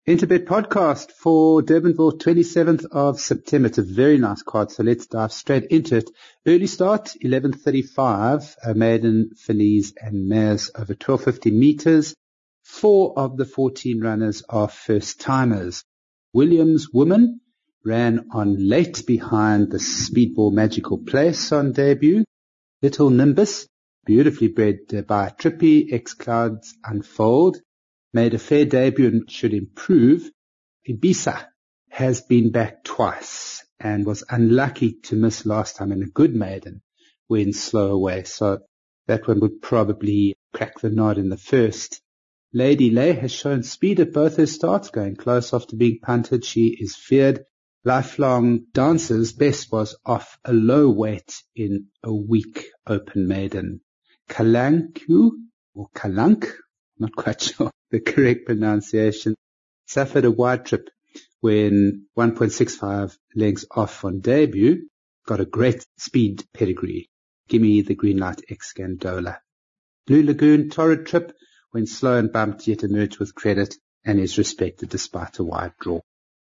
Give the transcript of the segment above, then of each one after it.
Interbet podcast for Durbanville, 27th of September. It's a very nice card, so let's dive straight into it. Early start, 11:35, maiden, fillies and mares over 1250 meters. 4 of the 14 runners are first-timers. Williams Woman ran on late behind the Speedball Magical Place on debut. Little Nimbus, beautifully bred by Trippy, X-Clouds Unfold, made a fair debut and should improve. Ibiza has been back twice and was unlucky to miss last time, and a good maiden went slow away. So that one would probably crack the nod in the first. Lady Lay has shown speed at both her starts, going close after being punted. She is feared. Lifelong Dancers best was off a low weight in a weak open maiden. Kalanku or Kalank, not quite sure the correct pronunciation, suffered a wide trip when 1.65 lengths off on debut. Got a great speed pedigree. Gimme the green light ex-Scandola. Blue Lagoon torrid trip, when slow and bumped, yet emerged with credit and is respected despite a wide draw.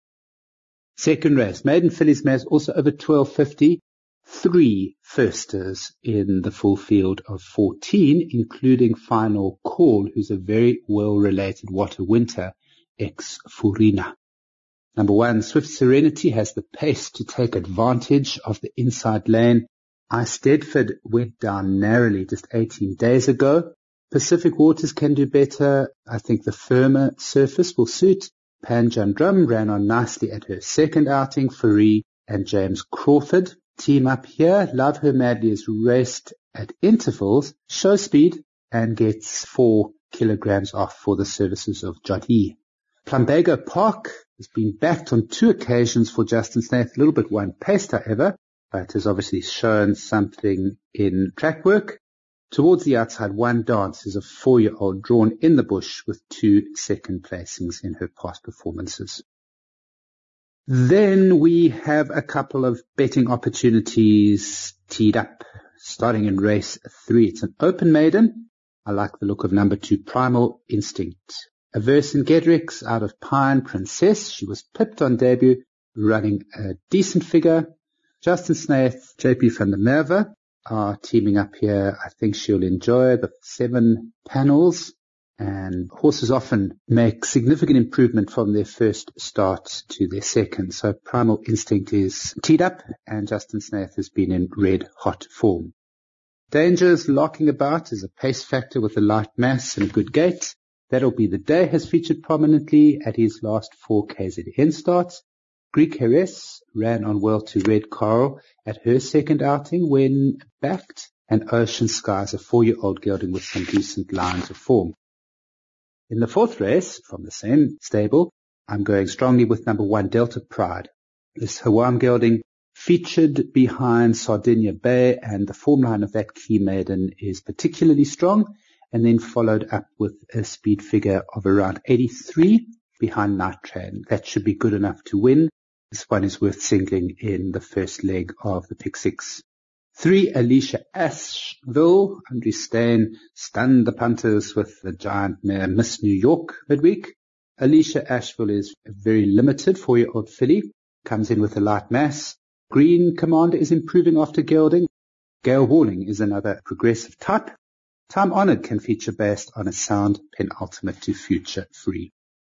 Second race, maiden fillies mares also over 1250. 3 firsters in the full field of 14, including Final Call, who's a very well-related Water Winter ex-Furina. Number 1, Swift Serenity has the pace to take advantage of the inside lane. Eisteddfod went down narrowly just 18 days ago. Pacific Waters can do better. I think the firmer surface will suit. Panjan Drum ran on nicely at her second outing. Faree and James Crawford team up here. Love Her Madly is raced at intervals, show speed, and gets 4 kilograms off for the services of Jody. Plumbago Park has been backed on 2 occasions for Justin Snaith, a little bit one-paced, however, but has obviously shown something in track work. Towards the outside, One Dance is a 4-year-old drawn in the bush with 2 second placings in her past performances. Then we have a couple of betting opportunities teed up, starting in race 3. It's an open maiden. I like the look of number 2, Primal Instinct. Averse in Gedricks out of Pine Princess. She was pipped on debut, running a decent figure. Justin Snaith, JP van der Merwe are teaming up here. I think she'll enjoy the 7 panels. And horses often make significant improvement from their first start to their second. So Primal Instinct is teed up, and Justin Snaith has been in red hot form. Dangers locking about is a pace factor with a light mass and a good gait. That'll Be the Day has featured prominently at his last 4 KZN starts. Greek Heres ran on well to Red Coral at her second outing when backed, and Ocean Skies, a 4-year-old gelding with some decent lines of form. In the 4th race, from the same stable, I'm going strongly with number 1, Delta Pride. This Hawam gelding featured behind Sardinia Bay, and the form line of that key maiden is particularly strong, and then followed up with a speed figure of around 83 behind Night Train. That should be good enough to win. This one is worth singling in the first leg of the pick 6. 3, Alicia Asheville. Andre Stain stunned the punters with the giant mare Miss New York midweek. Alicia Asheville is a very limited 4-year-old filly. Comes in with a light mass. Green Commander is improving after gelding. Gail Walling is another progressive type. Time Honored can feature based on a sound penultimate to Future Free.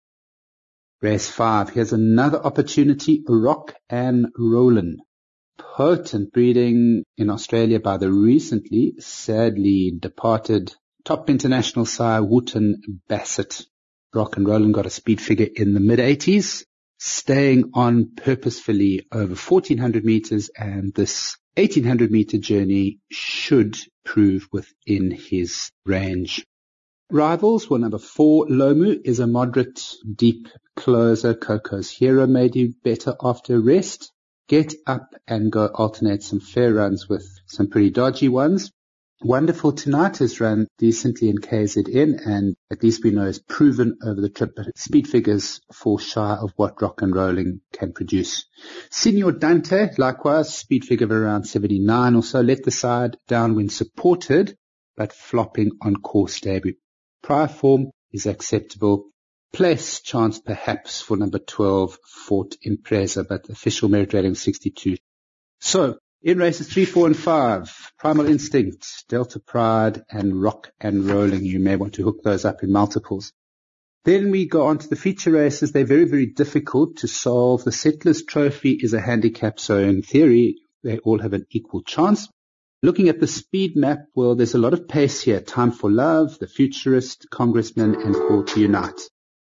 Race 5. Here's another opportunity. Rock and Rollin. Potent breeding in Australia by the recently, sadly departed top international sire Wooten Bassett. Rock and Rollin got a speed figure in the mid-80s, staying on purposefully over 1,400 meters, and this 1,800 meter journey should prove within his range. Rivals were number 4, Lomu is a moderate deep closer. Coco's Hero may do better after rest. Get Up and Go alternate some fair runs with some pretty dodgy ones. Wonderful Tonight has run decently in KZN, and at least we know is proven over the trip, but its speed figures fall shy of what Rock and Rolling can produce. Signor Dante, likewise, speed figure of around 79 or so, let the side down when supported, but flopping on course debut. Prior form is acceptable. place chance perhaps for number 12, Fort Impreza, but official merit rating 62. So, in races 3, 4, and 5, Primal Instinct, Delta Pride, and Rock and Rolling. You may want to hook those up in multiples. Then we go on to the feature races. They're very, very difficult to solve. The Settlers Trophy is a handicap, so in theory, they all have an equal chance. Looking at the speed map, well, there's a lot of pace here. Time for Love, The Futurist, Congressman, and Call to Unite.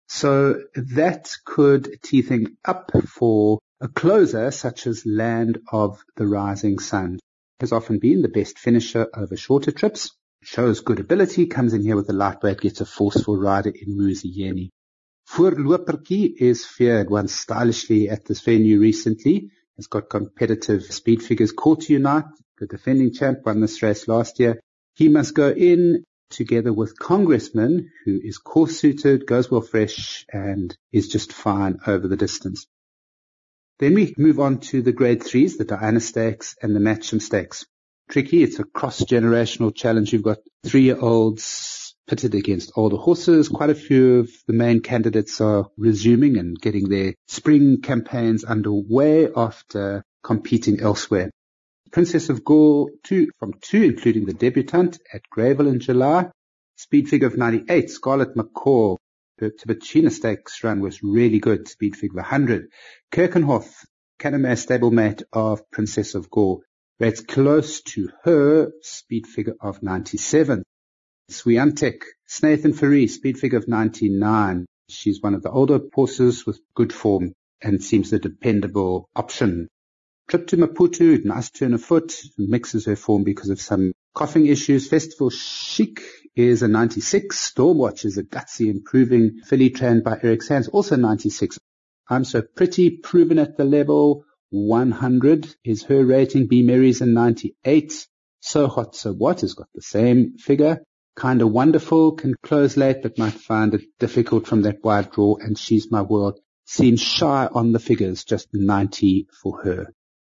So that could tee things up for a closer such as Land of the Rising Sun. Has often been the best finisher over shorter trips. Shows good ability, comes in here with a lightweight, gets a forceful rider in Muzieni. Voorlopertjie is feared, won stylishly at this venue recently. Has got competitive speed figures. Call to Unite, the defending champ, won this race last year. He must go in together with Congressman, who is course-suited, goes well fresh, and is just fine over the distance. Then we move on to the Grade 3s, the Diana Stakes and the Matcham Stakes. Tricky, it's a cross-generational challenge. You've got 3-year-olds pitted against older horses. Quite a few of the main candidates are resuming and getting their spring campaigns underway after competing elsewhere. Princess of Gaul, 2 from 2, including the debutant at Greyville in July. Speed figure of 98, Scarlet McCall. Her Tibertina Stakes run was really good, speed figure of 100. Kirkenhof, Canamere stablemate of Princess of Gaul. Rates close to her, speed figure of 97. Swiatek, Snathan Ferry, speed figure of 99. She's one of the older horses with good form and seems a dependable option. Trip to Maputo, nice turn of foot, mixes her form because of some coughing issues. Festival Chic is a 96. Stormwatch is a gutsy, improving filly trained by Eric Sands, also 96. I'm So Pretty, proven at the level, 100 is her rating. Be Mary's a 98. So Hot So What has got the same figure. Kinda Wonderful can close late, but might find it difficult from that wide draw. And She's My World seems shy on the figures, just 90 for her.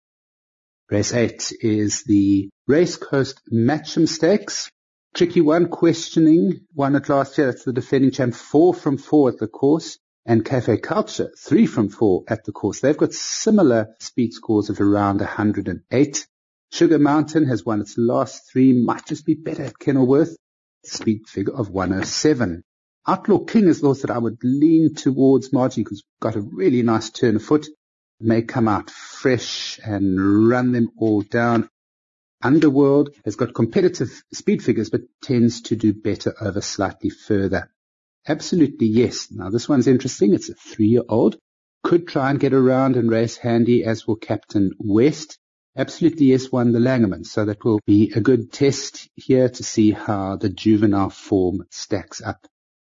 Race 8 is the Race Coast Matcham Stakes. Tricky one, questioning, won it last year. That's the defending champ, 4 from 4 at the course. And Cafe Culture, 3 from 4 at the course. They've got similar speed scores of around 108. Sugar Mountain has won its last 3, might just be better at Kenilworth. Speed figure of 107. Outlaw King is those that I would lean towards margin because got a really nice turn of foot. May come out fresh and run them all down. Underworld has got competitive speed figures but tends to do better over slightly further. Absolutely yes. Now this one's interesting. It's a 3-year-old. Could try and get around and race handy, as will Captain West. Absolutely yes won the Langerman. So that will be a good test here to see how the juvenile form stacks up.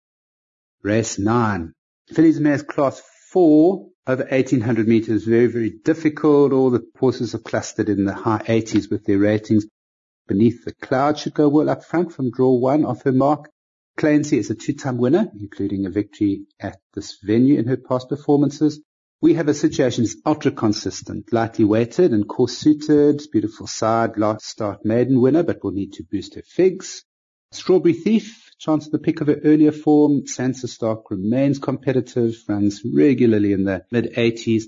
Race 9. Fillies and Mares Class 4 over 1800 meters. Very, very difficult. All the horses are clustered in the high 80s with their ratings. Beneath the Cloud should go well up front from draw 1 off her mark. Clancy is a 2-time winner, including a victory at this venue in her past performances. We have a situation that's ultra consistent, lightly weighted and course suited, beautiful side, last start maiden winner, but will need to boost her figs. Strawberry Thief, chance of the pick of her earlier form. Sansa Stark remains competitive, runs regularly in the mid-80s.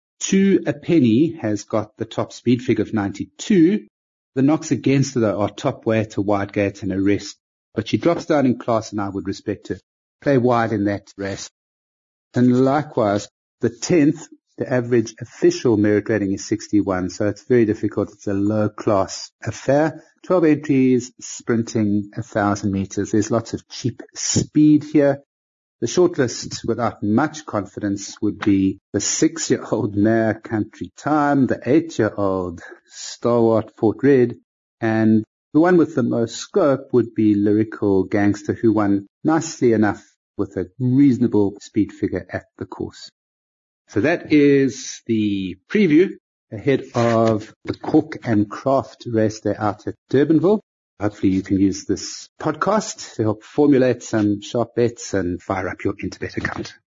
2 a Penny has got the top speed figure of 92. The knocks against her, though, are top weight, a wide gate and a rest. But she drops down in class and I would respect her. Play wide in that race. And likewise, the 10th, the average official merit rating is 61, so it's very difficult. It's a low-class affair. 12 entries, sprinting 1,000 meters. There's lots of cheap speed here. The shortlist, without much confidence, would be the 6-year-old Mare Country Time, the 8-year-old Stalwart Fort Red, and the one with the most scope would be Lyrical Gangster, who won nicely enough with a reasonable speed figure at the course. So that is the preview ahead of the Cork and Craft race day out at Durbanville. Hopefully you can use this podcast to help formulate some sharp bets and fire up your Interbet account.